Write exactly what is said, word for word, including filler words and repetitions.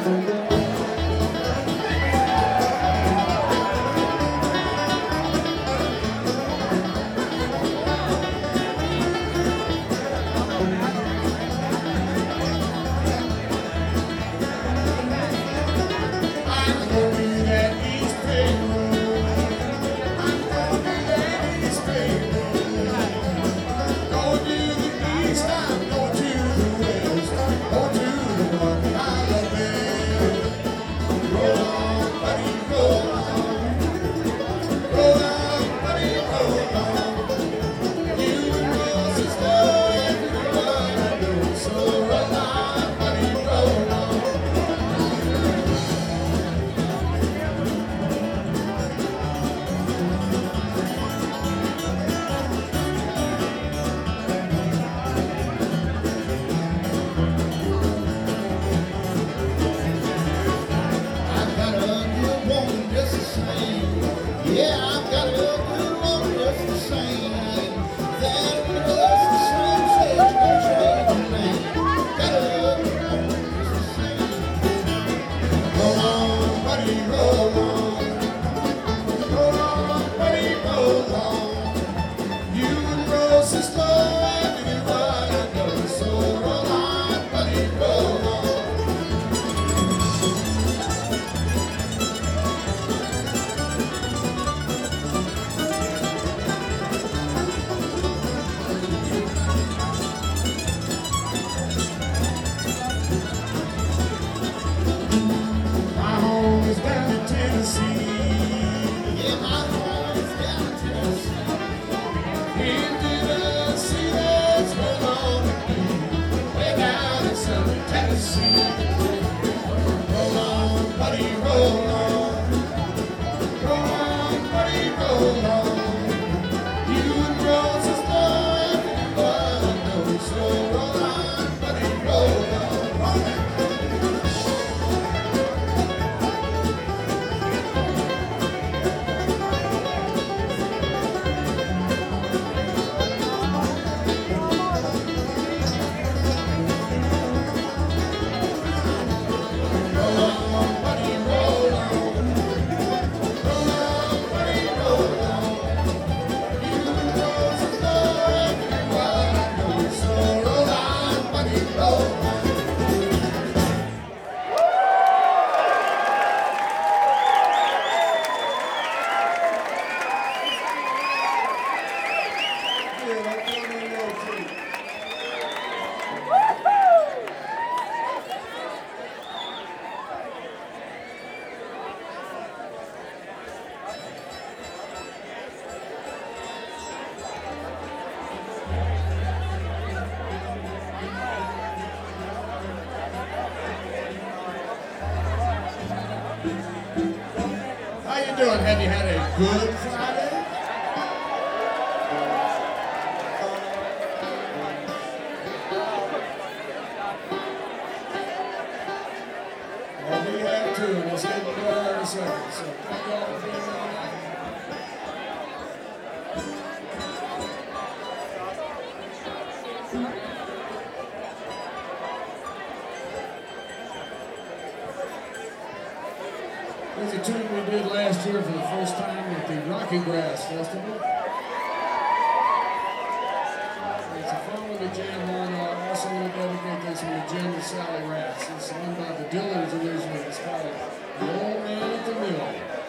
Have you had a good Friday? Well, we have too, and it's getting better every second. So thank y'all for being here tonight. There's a tune we did last year for the first time at the Rocking Grass Festival. It's a fun one to jam on. I also want to dedicate this one to Jen and Sally Ratz. It's one by the Dylan